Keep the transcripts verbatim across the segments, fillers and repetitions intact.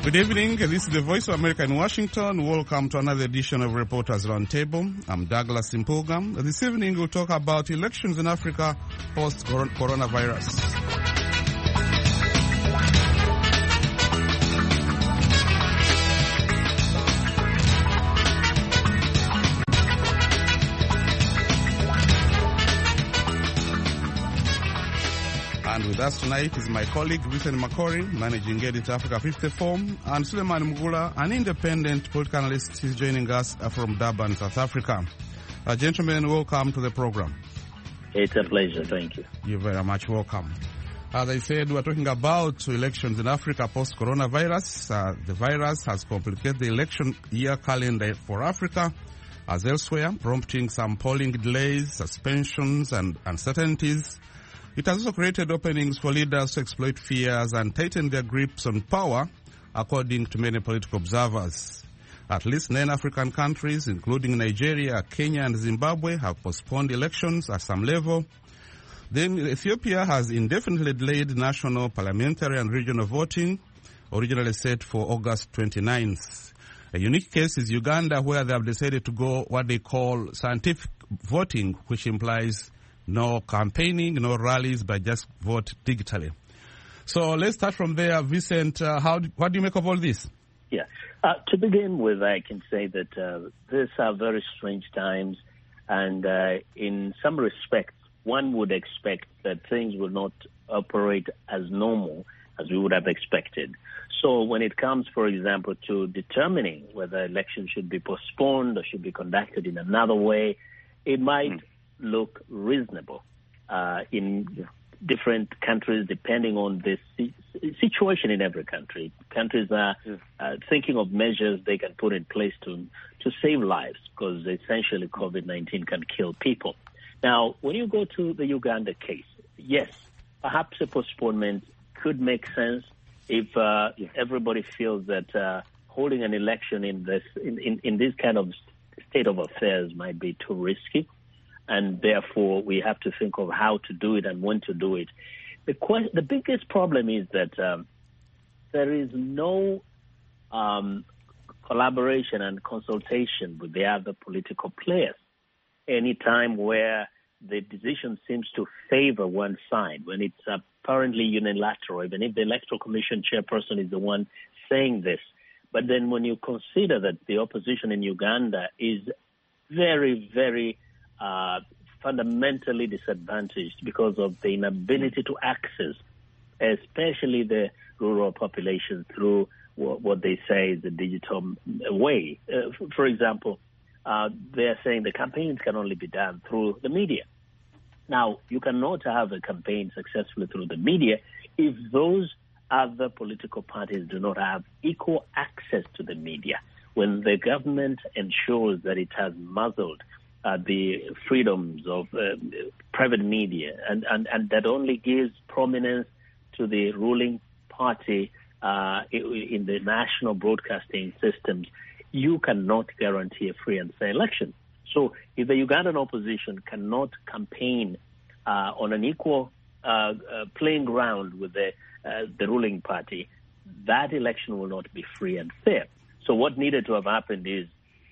Good evening. This is the Voice of America in Washington. Welcome to another edition of Reporters Roundtable. I'm Douglas Impuga. This evening we'll talk about elections in Africa post-coronavirus. And with us tonight is my colleague, Vincent Makori, managing editor, Africa fifty-four, and Suleiman Mugula, an independent political analyst, is joining us from Durban, South Africa. Uh, gentlemen, welcome to the program. It's a pleasure. Thank you. You're very much welcome. As I said, we're talking about elections in Africa post-coronavirus. Uh, the virus has complicated the election year calendar for Africa, as elsewhere, prompting some polling delays, suspensions, and uncertainties. It has also created openings for leaders to exploit fears and tighten their grips on power, according to many political observers. At least nine African countries, including Nigeria, Kenya, and Zimbabwe, have postponed elections at some level. Then Ethiopia has indefinitely delayed national, parliamentary, and regional voting, originally set for August twenty-ninth. A unique case is Uganda, where they have decided to go what they call scientific voting, which implies no campaigning, no rallies, but just vote digitally. So let's start from there. Vincent, uh, how, what do you make of all this? Yeah. Uh, to begin with, I can say that uh, these are very strange times, and uh, in some respects, one would expect that things will not operate as normal as we would have expected. So when it comes, for example, to determining whether elections should be postponed or should be conducted in another way, it might mm. look reasonable uh, in different countries, depending on the situation in every country. Countries are uh, thinking of measures they can put in place to to save lives, because essentially COVID nineteen can kill people. Now, when you go to the Uganda case, yes, perhaps a postponement could make sense if, uh, if everybody feels that uh, holding an election in this in, in, in this kind of state of affairs might be too risky, and therefore we have to think of how to do it and when to do it. The question, the biggest problem is that um, there is no um, collaboration and consultation with the other political players. Any time where the decision seems to favor one side, when it's apparently unilateral, even if the Electoral Commission chairperson is the one saying this. But then when you consider that the opposition in Uganda is very, very Uh, fundamentally disadvantaged because of the inability to access, especially the rural population, through what, what they say is the digital way. Uh, for, for example, uh, they're saying the campaigns can only be done through the media. Now, you cannot have a campaign successfully through the media if those other political parties do not have equal access to the media. When the government ensures that it has muzzled Uh, the freedoms of uh, private media, and, and, and that only gives prominence to the ruling party uh, in the national broadcasting systems, you cannot guarantee a free and fair election. So if the Ugandan opposition cannot campaign uh, on an equal uh, uh, playing ground with the, uh, the ruling party, that election will not be free and fair. So what needed to have happened is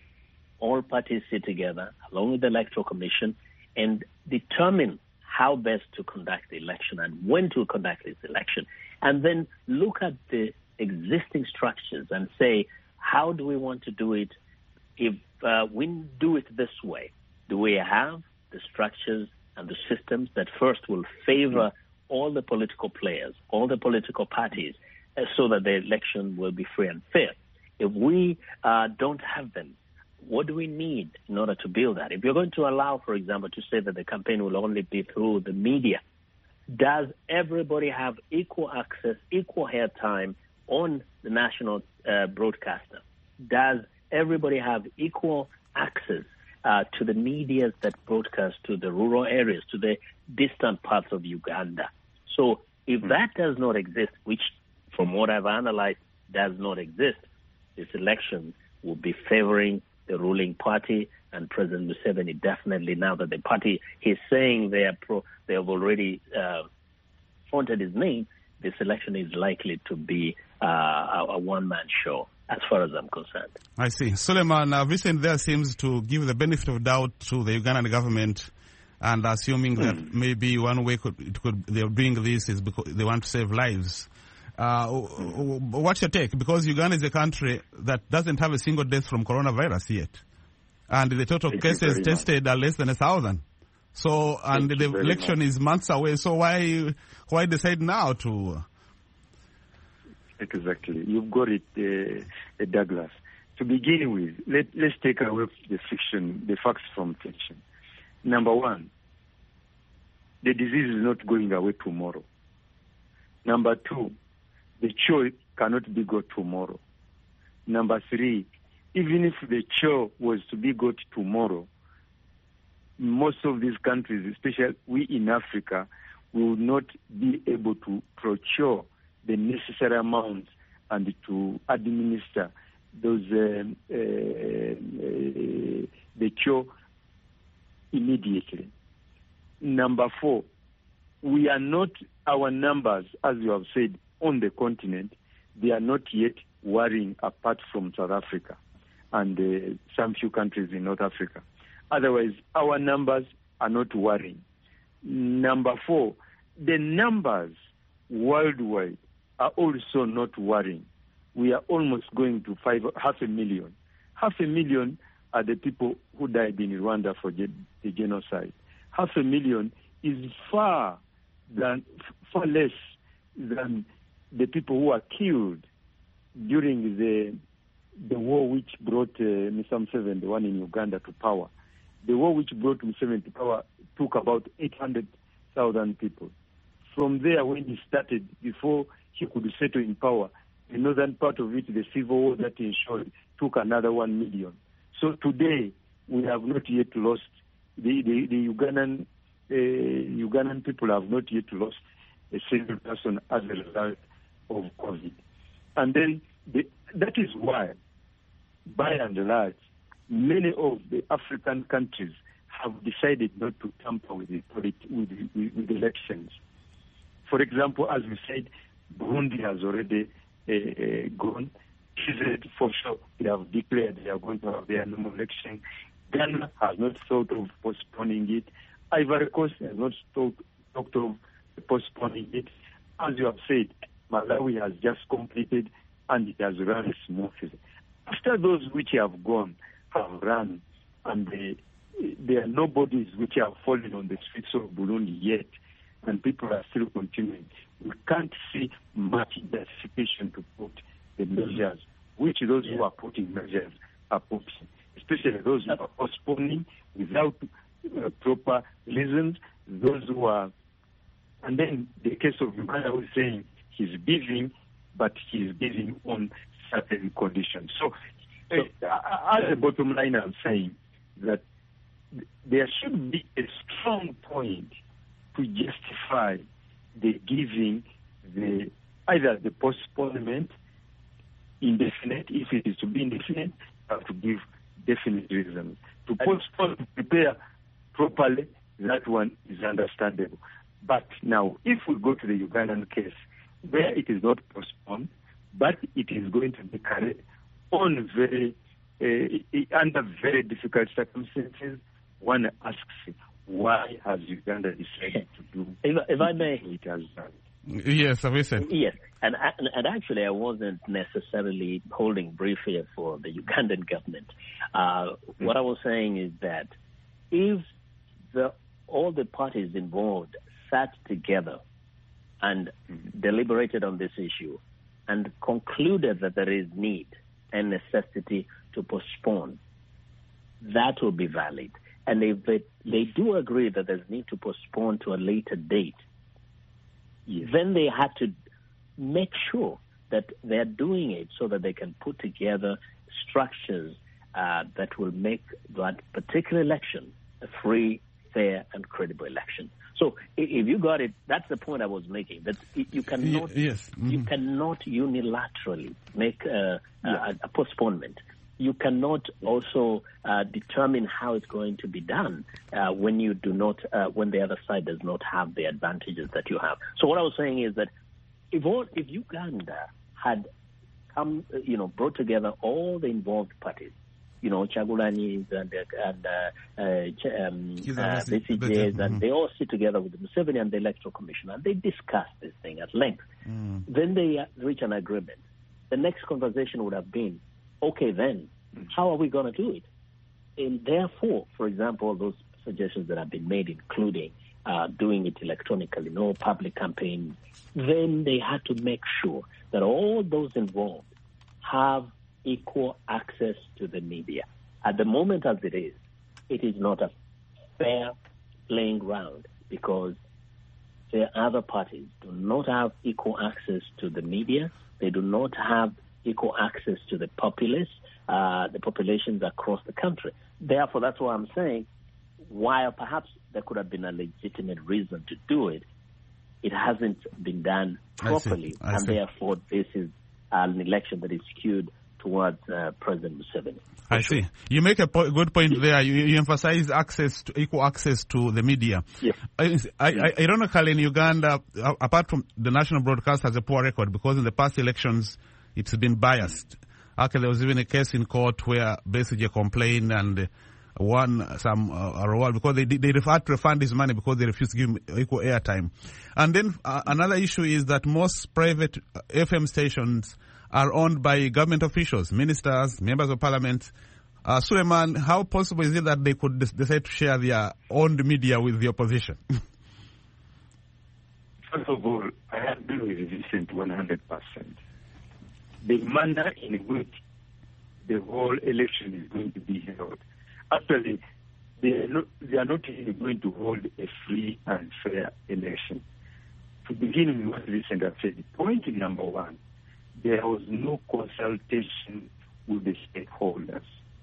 all parties sit together, along with the Electoral Commission, and determine how best to conduct the election and when to conduct this election. And then look at the existing structures and say, how do we want to do it? If uh, we do it this way, do we have the structures and the systems that first will favor all the political players, all the political parties, uh, so that the election will be free and fair? If we uh, don't have them, what do we need in order to build that? If you're going to allow, for example, to say that the campaign will only be through the media, does everybody have equal access, equal airtime on the national uh, broadcaster? Does everybody have equal access uh, to the media that broadcast to the rural areas, to the distant parts of Uganda? So if that does not exist, which from what I've analyzed does not exist, this election will be favoring the ruling party and President Museveni definitely, now that the party he's saying they are pro, they have already uh, fronted his name, this election is likely to be uh, a, a one-man show, as far as I'm concerned. I see. Suleiman, uh, Vincent there seems to give the benefit of doubt to the Ugandan government, and assuming that mm. maybe one way could, it could they're doing this is because they want to save lives. Uh, what's your take? Because Uganda is a country that doesn't have a single death from coronavirus yet, and the total Thank cases tested much. are less than a thousand. So, and Thank the election much. is months away. So why why decide now to? Exactly, you've got it, uh, Douglas. To begin with, let, let's take away the fiction, the facts from fiction. Number one, the disease is not going away tomorrow. Number two, the cure cannot be got tomorrow. Number three, even if the cure was to be got tomorrow, most of these countries, especially we in Africa, will not be able to procure the necessary amounts and to administer those uh, uh, uh, the cure immediately. Number four, we are not, our numbers, as you have said, on the continent, they are not yet worrying apart from South Africa and uh, some few countries in North Africa. Otherwise, our numbers are not worrying. Number four, the numbers worldwide are also not worrying. We are almost going to five, half a million. Half a million are the people who died in Rwanda for gen- the genocide. Half a million is far than far less than the people who are killed during the the war which brought uh, Mister Museveni, the one in Uganda, to power. The war which brought Museveni to power took about eight hundred thousand people. From there, when he started, before he could settle in power, the northern part of it, the civil war that he ensured, took another one million. So today, we have not yet lost, the, the, the Ugandan, uh, Ugandan people have not yet lost a single person as a result of COVID. And then the, that is why, by and large, many of the African countries have decided not to tamper with, the, with, with, with elections. For example, as we said, Burundi has already uh, uh, gone. For sure, they have declared they are going to have their normal election. Ghana has not thought of postponing it. Ivory Coast has not thought, thought of postponing it. As you have said, Malawi has just completed and it has run smoothly. After those which have gone, have run, and they, there are no bodies which have fallen on the streets of Burundi yet, and people are still continuing. We can't see much justification to put the measures, which those yeah. who are putting measures are putting, especially those who are postponing without uh, proper reasons, those who are, and then the case of Uganda was saying he's giving, but he's giving on certain conditions. So, so uh, as a bottom line, I'm saying that there should be a strong point to justify the giving, the either the postponement, indefinite, if it is to be indefinite, you have to give definite reasons. To postpone, to prepare properly, that one is understandable. But now, if we go to the Ugandan case, where it is not postponed, but it is going to be carried on very, uh, under very difficult circumstances, one asks, why has Uganda decided to do if, if I may, it has done? Yes, Vincent. Yes, and, and and actually I wasn't necessarily holding brief here for the Ugandan government. Uh, mm-hmm. What I was saying is that if the all the parties involved sat together and mm-hmm. deliberated on this issue and concluded that there is need and necessity to postpone, that will be valid. And if they, they do agree that there's need to postpone to a later date, yes. then they have to make sure that they're doing it so that they can put together structures uh, that will make that particular election a free, fair, and credible election. So if you got it, that's the point I was making. That you cannot, yes. mm-hmm. you cannot unilaterally make a, a, a postponement. You cannot also uh, determine how it's going to be done uh, when you do not, uh, when the other side does not have the advantages that you have. So what I was saying is that if all, if Uganda had come, you know, brought together all the involved parties, you know, Chagulani's and, and uh, uh, um, uh, B C Js, mm-hmm. and they all sit together with the Museveni and the Electoral Commission, and they discuss this thing at length. Mm. Then they uh, reach an agreement. The next conversation would have been, okay, then, how are we going to do it? And therefore, for example, those suggestions that have been made, including uh, doing it electronically, no public campaign, then they had to make sure that all those involved have equal access to the media. At the moment as it is, it is not a fair playing ground because the other parties do not have equal access to the media. They do not have equal access to the populace, uh, the populations across the country. Therefore, that's why I'm saying, while perhaps there could have been a legitimate reason to do it, it hasn't been done properly, I see. I and see. Therefore this is an election that is skewed towards uh, President Museveni. I sure. see. You make a po- good point there. You, you emphasize access to equal access to the media. Yes. I, I, yes. I, ironically, in Uganda, uh, apart from the national broadcast has a poor record because in the past elections it's been biased. Actually, there was even a case in court where basically complained and won some uh, reward because they they had to refund his money because they refused to give him equal airtime. And then uh, another issue is that most private F M stations are owned by government officials, ministers, members of parliament. Uh, Suleiman, how possible is it that they could decide to share their owned media with the opposition? First of all, I agree with Vincent one hundred percent. The manner in which the whole election is going to be held, actually, they are not, they are not even going to hold a free and fair election. To begin with what Vincent has said, point number one, there was no consultation with the stakeholders.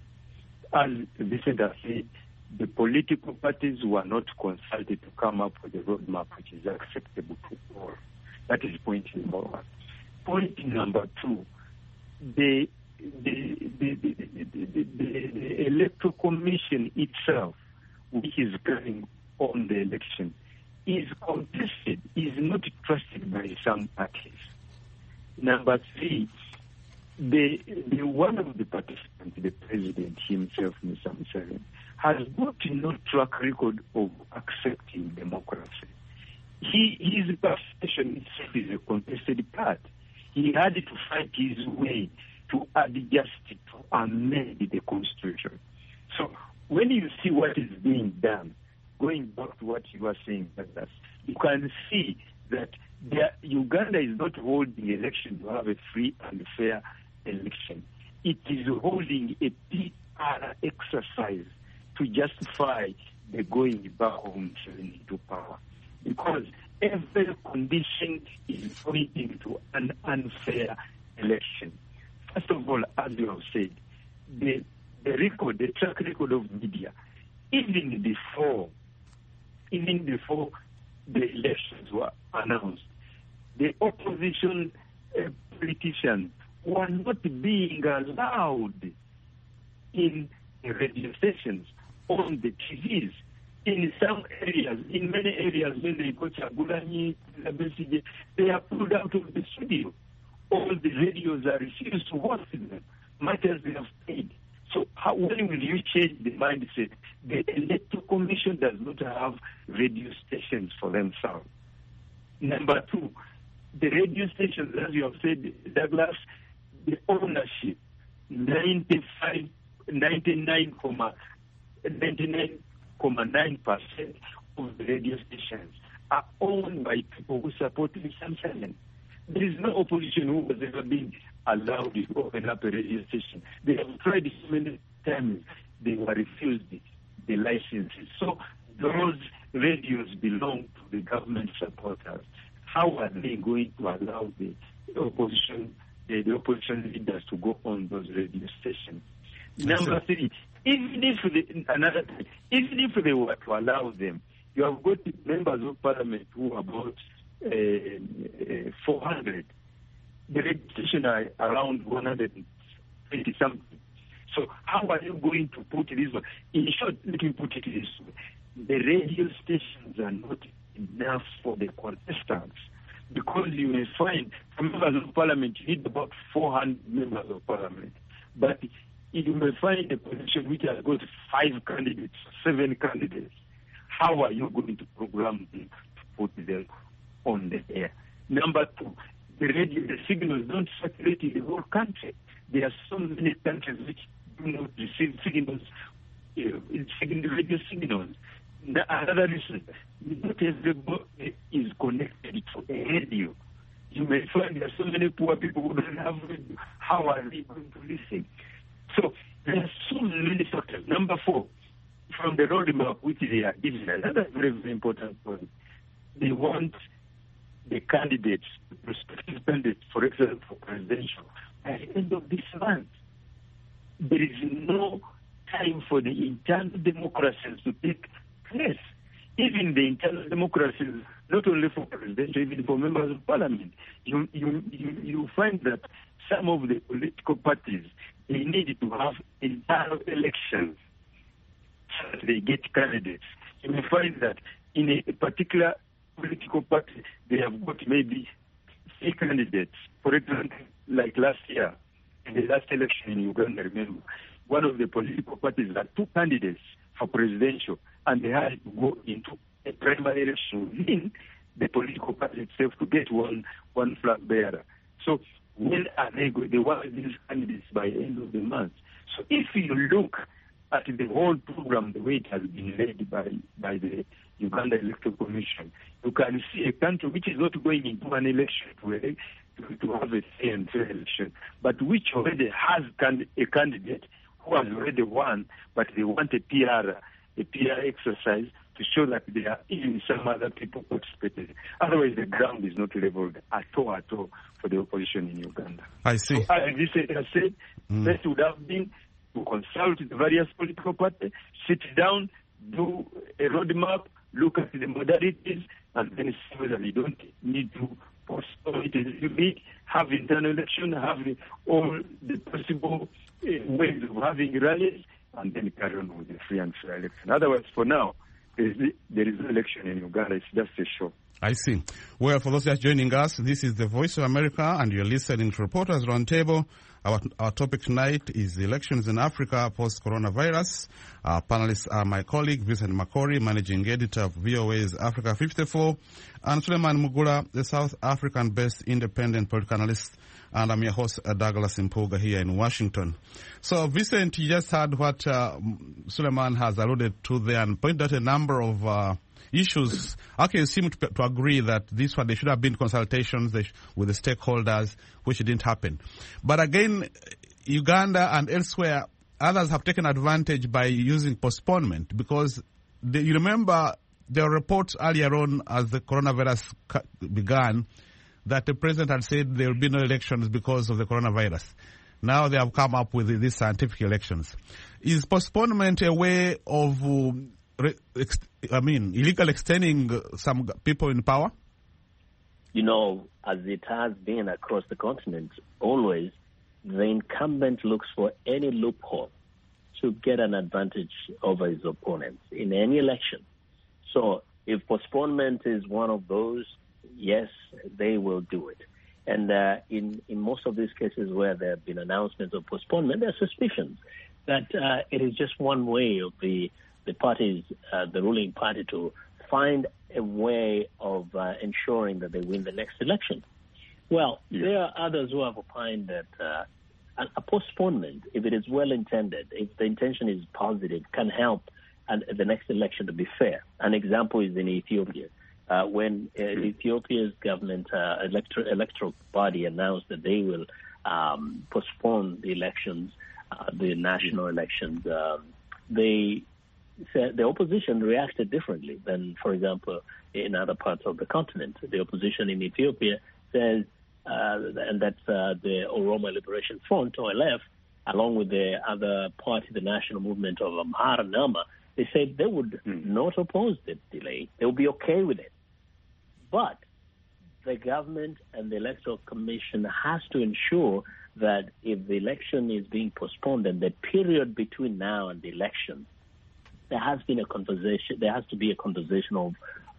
As Vincent has said, the political parties were not consulted to come up with a roadmap which is acceptable to all. That is point number one. Point number two, the the the, the, the, the, the Electoral Commission itself, which is carrying on the election, is contested, is not trusted by some parties. Number three, the, the one of the participants, the president himself, Mister Museveni, has got no track record of accepting democracy. He, his participation itself is a contested part. He had to fight his way to adjust, to amend the constitution. So when you see what is being done, going back to what you were saying, you can see that there, Uganda is not holding election to have a free and fair election. It is holding a P R exercise to justify the going back of Museveni to power. Because every condition is pointing to an unfair election. First of all, as you have said, the, the record, the track record of media, even before, even before the elections were announced, the opposition uh, politicians were not being allowed in the radio stations, on the T Vs. In some areas, in many areas, when they go to Agulani, they are pulled out of the studio. All the radios are refused to work with them, much as they have paid. So how, when will you change the mindset? The Electoral Commission does not have radio stations for themselves. Number two, the radio stations, as you have said, Douglas, the ownership, ninety-five, ninety-nine, ninety-nine point nine percent of the radio stations are owned by people who support Mister Museveni. There is no opposition who has ever been allowed to open up a radio station. They have tried so many times, they were refused the licenses. So those radios belong to the government supporters. How are they going to allow the opposition, the, the opposition leaders to go on those radio stations? Number three, even if they, another thing, even if they were to allow them, you have got members of parliament who are about uh, uh, four hundred. The registration are around one hundred twenty something. So how are you going to put this one? In short, let me put it this way. The radio stations are not enough for the contestants. because you may find for members of parliament, you need about four hundred members of parliament. But you may find a position which has got five candidates, seven candidates. How are you going to program them to put them on the air? Number two, the radio, the signals don't circulate in the whole country. There are so many countries which do not receive signals, uh, radio signals. Another reason, not everybody is connected to a radio. You may find there are so many poor people who don't have radio. How are they going to listen? So there are so many factors. Number four, from the roadmap which they are giving, another very, very important point, they want the candidates, the prospective candidates, for example, for presidential, by the end of this month. There is no time for the internal democracies to take place. Even the internal democracies, not only for presidential, even for members of parliament, you, you, you, you find that some of the political parties, they need to have internal elections so that they get candidates. You may find that in a particular political party, they have got maybe three candidates. For example, like last year, in the last election in Uganda, remember, one of the political parties had two candidates for presidential, and they had to go into a primary election within the political party itself to get one one flag bearer. So when are they going? They want these candidates by the end of the month. So if you look at the whole program, the way it has been led by, by the Uganda Electoral Commission, you can see a country which is not going into an election to, to, to have a fair and fair election, but which already has can, a candidate who has already won, but they want a P R, a P R exercise to show that there are even some other people participating. Otherwise, the ground is not leveled at all, at all for the opposition in Uganda. I see. So, as this has said, mm. best would have been to consult the various political parties, sit down, do a roadmap, look at the modalities, and then see whether they don't need to postpone it a little bit, have internal election, have all the possible uh, ways of having rallies, and then carry on with the free and fair election. Otherwise, for now, there is, there is no election in Uganda. It's just a show. I see. Well, for those just joining us, this is the Voice of America, and you're listening to Reporters Roundtable. Our, our topic tonight is elections in Africa post-coronavirus. Our panelists are my colleague, Vincent Makori, managing editor of V O A's Africa fifty-four, and Suleiman Mugula, the South African-based independent political analyst, and I'm your host, Douglas Impuga, here in Washington. So, Vincent, you just heard what uh, Suleiman has alluded to there and pointed out a number of uh, issues. Okay, you seem to, to agree that this one, there should have been consultations with the stakeholders, which didn't happen. But again, Uganda and elsewhere, others have taken advantage by using postponement because they, you remember there were reports earlier on as the coronavirus began that the president had said there will be no elections because of the coronavirus. Now they have come up with these scientific elections. Is postponement a way of uh, I mean, illegal extending some people in power? You know, as it has been across the continent, always the incumbent looks for any loophole to get an advantage over his opponents in any election. So if postponement is one of those, yes, they will do it. And uh, in, in most of these cases where there have been announcements of postponement, there are suspicions that uh, it is just one way of the the parties, uh, the ruling party, to find a way of uh, ensuring that they win the next election. Well, yeah. There are others who have opined that uh, a, a postponement, if it is well intended, if the intention is positive, can help and the next election to be fair. An example is in Ethiopia. Uh, when uh, Ethiopia's government uh, electro- electoral body announced that they will um, postpone the elections, uh, the national elections, um, they said the opposition reacted differently than, for example, in other parts of the continent. The opposition in Ethiopia says, uh, and that's uh, the Oromo Liberation Front, O L F, along with the other party, the National Movement of Amhara, Nama, they said they would mm. not oppose the delay. They would be okay with it. But the government and the Electoral Commission has to ensure that if the election is being postponed and the period between now and the election, there has been a conversation, there has to be a conversation of,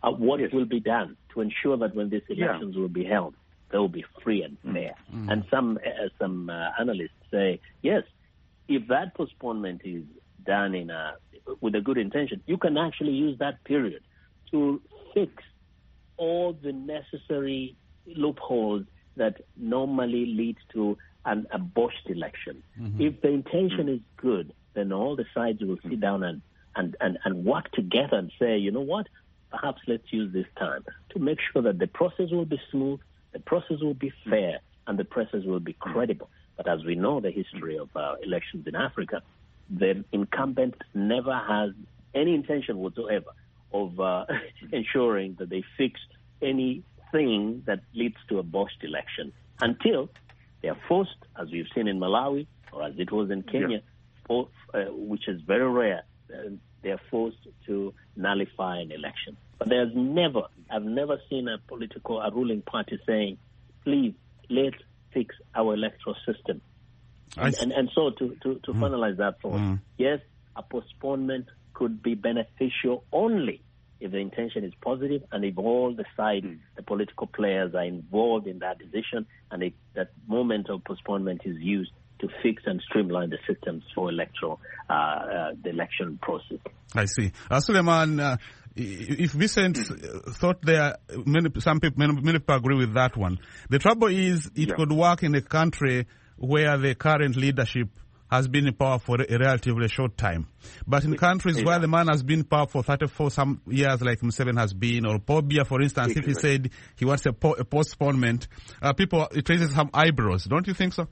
uh, what Yes. will be done to ensure that when these elections Yeah. will be held, they will be free and fair. Mm. And some uh, some uh, analysts say, yes, if that postponement is done in a, with a good intention, you can actually use that period to fix all the necessary loopholes that normally lead to an a botched election. Mm-hmm. If the intention is good, then all the sides will sit down and, and, and, and work together and say, you know what, perhaps let's use this time to make sure that the process will be smooth, the process will be fair, and the process will be credible. But as we know the history of uh, elections in Africa, the incumbent never has any intention whatsoever of uh, ensuring that they fix anything that leads to a botched election until they are forced, as we've seen in Malawi or as it was in Kenya, Yeah. for, uh, which is very rare, uh, they are forced to nullify an election. But there's never, I've never seen a political, a ruling party saying, please, let's fix our electoral system. And, and, and so to, to, to mm. finalize that thought, mm. yes, a postponement could be beneficial only if the intention is positive and if all the sides, mm. the political players are involved in that decision and if that moment of postponement is used to fix and streamline the systems for electoral, uh, uh, the election process. I see. Uh, Suleiman, uh, if Vincent thought there, many, some people, many, many people agree with that one. The trouble is it yeah. could work in a country where the current leadership has been in power for a relatively short time. But in countries yeah. where the man has been in power for thirty-four some years, like Museveni has been, or Paul Biya, for instance, if he said he wants a, po- a postponement, uh, people, it raises some eyebrows. Don't you think so?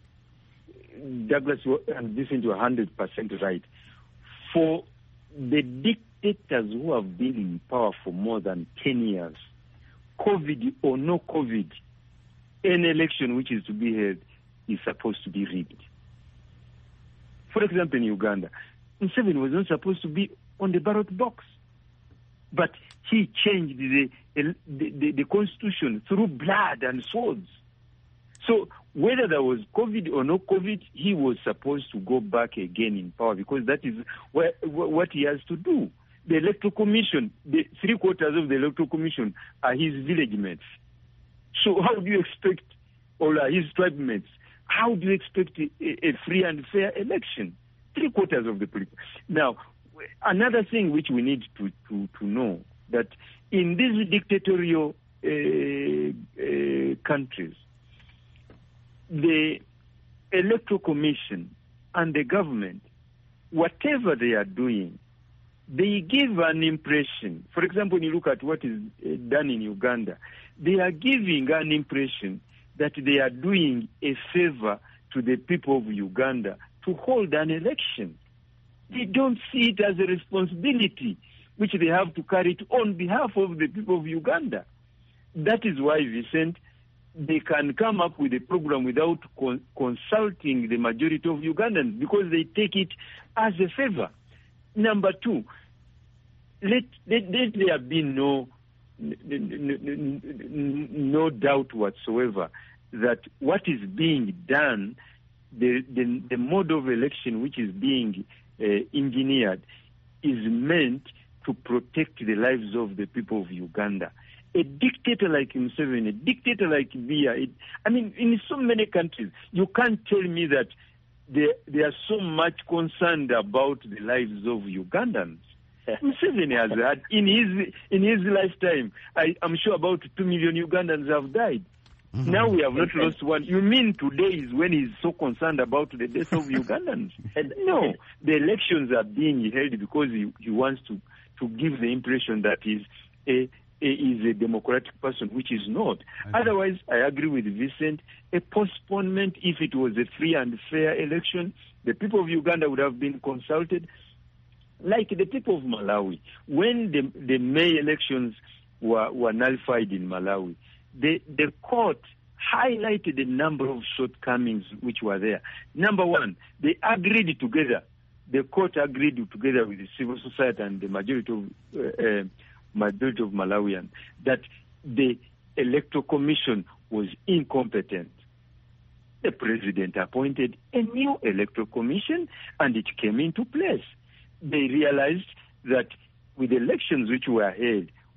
Douglas, and listen to one hundred percent right. For the dictators who have been in power for more than ten years, COVID or no COVID, any election which is to be held is supposed to be rigged. For example, in Uganda, Museveni was not supposed to be on the ballot box, but he changed the, the, the, the constitution through blood and swords. So whether there was COVID or no COVID, he was supposed to go back again in power because that is where, what he has to do. The Electoral Commission, the three quarters of the Electoral Commission are his village mates. So how do you expect, or are his tribe mates, how do you expect a, a free and fair election? Three quarters of the people. Now, another thing which we need to, to, to know, that in these dictatorial uh, uh, countries, the Electoral Commission and the government, whatever they are doing, they give an impression. For example, when you look at what is uh, done in Uganda, they are giving an impression that they are doing a favor to the people of Uganda to hold an election. They don't see it as a responsibility which they have to carry it on behalf of the people of Uganda. That is why, Vicent, they can come up with a program without con- consulting the majority of Ugandans because they take it as a favor. Number two, let, let, let there be no, no doubt whatsoever that what is being done, the, the, the mode of election which is being uh, engineered is meant to protect the lives of the people of Uganda. A dictator like Museveni, a dictator like Biya, it, I mean, in so many countries, you can't tell me that they, they are so much concerned about the lives of Ugandans. Museveni has had, in his in his lifetime, I, I'm sure about two million Ugandans have died. Mm-hmm. Now we have not lost one. You mean today is when he's so concerned about the death of Ugandans? No, the elections are being held because he, he wants to, to give the impression that he's a, a, is a democratic person, which is not. Okay. Otherwise, I agree with Vincent, a postponement, if it was a free and fair election, the people of Uganda would have been consulted. Like the people of Malawi, when the, the May elections were, were nullified in Malawi, the, the court highlighted a number of shortcomings which were there. Number one, they agreed together. The court agreed together with the civil society and the majority of uh, uh, majority of Malawians that the Electoral Commission was incompetent. The president appointed a new Electoral Commission and it came into place. They realized that with elections which were held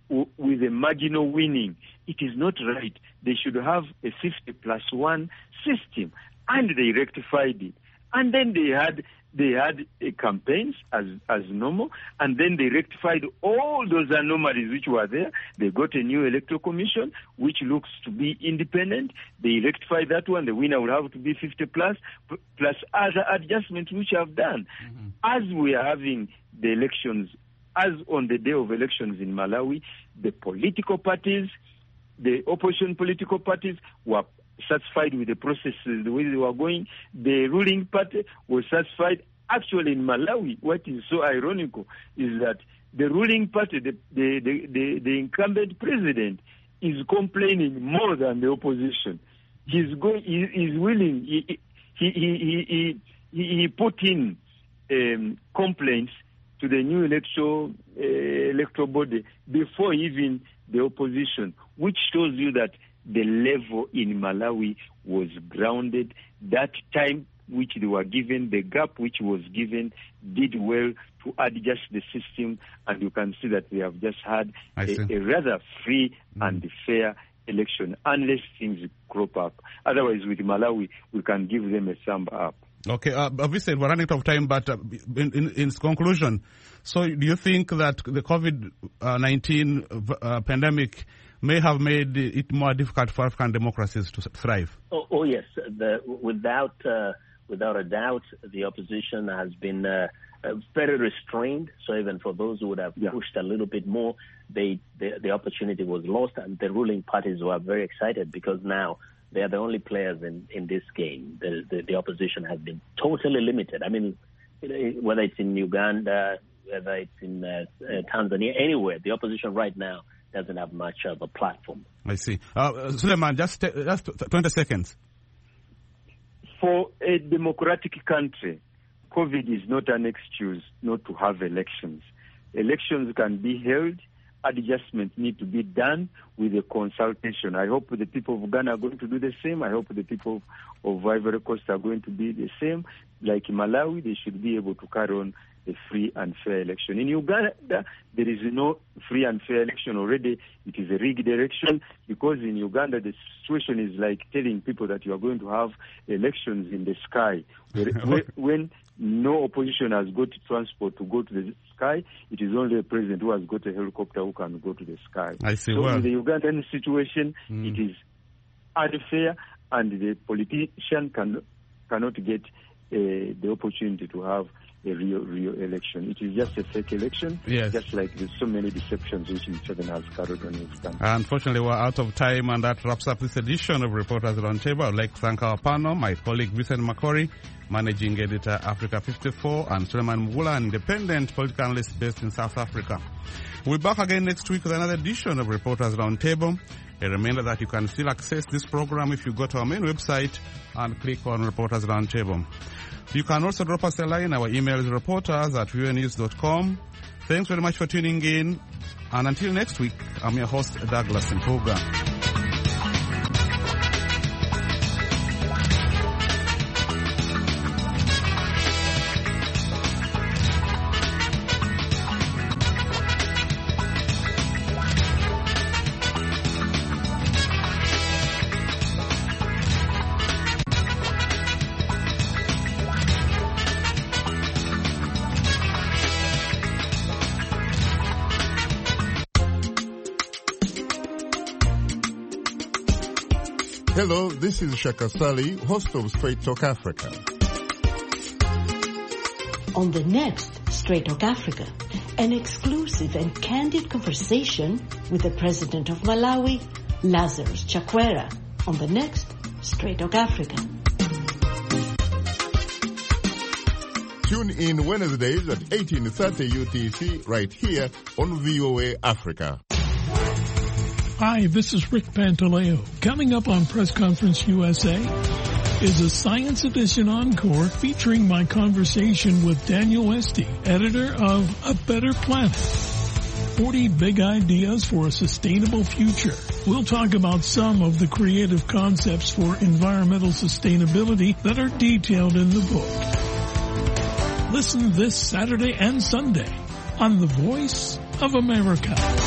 w- with a marginal winning. It is not right. They should have a fifty plus one system, and they rectified it. And then they had they had uh, campaigns as as normal, and then they rectified all those anomalies which were there. They got a new electoral commission which looks to be independent. They rectified that one. The winner will have to be fifty plus p- plus other adjustments which have done. Mm-hmm. As we are having the elections, as on the day of elections in Malawi, the political parties, the opposition political parties were satisfied with the processes, the way they were going. The ruling party was satisfied. Actually, in Malawi, what is so ironical is that the ruling party, the the, the, the, the incumbent president, is complaining more than the opposition. He's going. He, he's willing. He he he he he, he put in um, complaints to the new electoral uh, electoral body before even the opposition, which shows you that the level in Malawi was grounded. That time which they were given, the gap which was given, did well to adjust the system, and you can see that they have just had a, a rather free mm. and fair election, unless things crop up. Otherwise, with Malawi, we can give them a thumb up. Okay, uh, obviously we're running out of time, but uh, in, in, in conclusion, so do you think that the COVID nineteen uh, pandemic may have made it more difficult for African democracies to thrive? Oh, oh yes, the, without uh, without a doubt, the opposition has been uh, uh, very restrained. So even for those who would have yeah. pushed a little bit more, they the, the opportunity was lost, and the ruling parties were very excited because now they are the only players in, in this game. The, the, the opposition has been totally limited. I mean, whether it's in Uganda, whether it's in uh, uh, Tanzania, anywhere, the opposition right now doesn't have much of a platform. I see. Uh, Suleiman, just, just twenty seconds. For a democratic country, COVID is not an excuse not to have elections. Elections can be held. Adjustments need to be done with a consultation. I hope the people of Ghana are going to do the same. I hope the people of Ivory Coast are going to be the same. Like in Malawi, they should be able to carry on a free and fair election. In Uganda, there is no free and fair election already. It is a rigged election because in Uganda, the situation is like telling people that you are going to have elections in the sky. when, when no opposition has got transport to go to the sky, it is only a president who has got a helicopter who can go to the sky. I see. So well. in the Ugandan situation, mm. it is unfair, and the politician can, cannot get uh, the opportunity to have a real, real election. It is just a fake election, yes. just like there's so many deceptions which Museveni has carried on his country. Unfortunately, we're out of time, and that wraps up this edition of Reporters Roundtable. I'd like to thank our panel, my colleague Vincent Makori, Managing Editor, Africa fifty-four, and Suleiman Mugula, an independent political analyst based in South Africa. We'll be back again next week with another edition of Reporters Roundtable. A reminder that you can still access this program if you go to our main website and click on Reporters Roundtable. You can also drop us a line. Our email is reporters at v o a news dot com. Thanks very much for tuning in. And until next week, I'm your host, Douglas Mpuga. Hello, this is Shaka Sali, host of Straight Talk Africa. On the next Straight Talk Africa, an exclusive and candid conversation with the president of Malawi, Lazarus Chakwera, on the next Straight Talk Africa. Tune in Wednesdays at eighteen thirty U T C right here on V O A Africa. Hi, this is Rick Pantaleo. Coming up on Press Conference U S A is a Science Edition Encore featuring my conversation with Daniel Esty, editor of A Better Planet. forty big ideas for a sustainable future. We'll talk about some of the creative concepts for environmental sustainability that are detailed in the book. Listen this Saturday and Sunday on The Voice of America.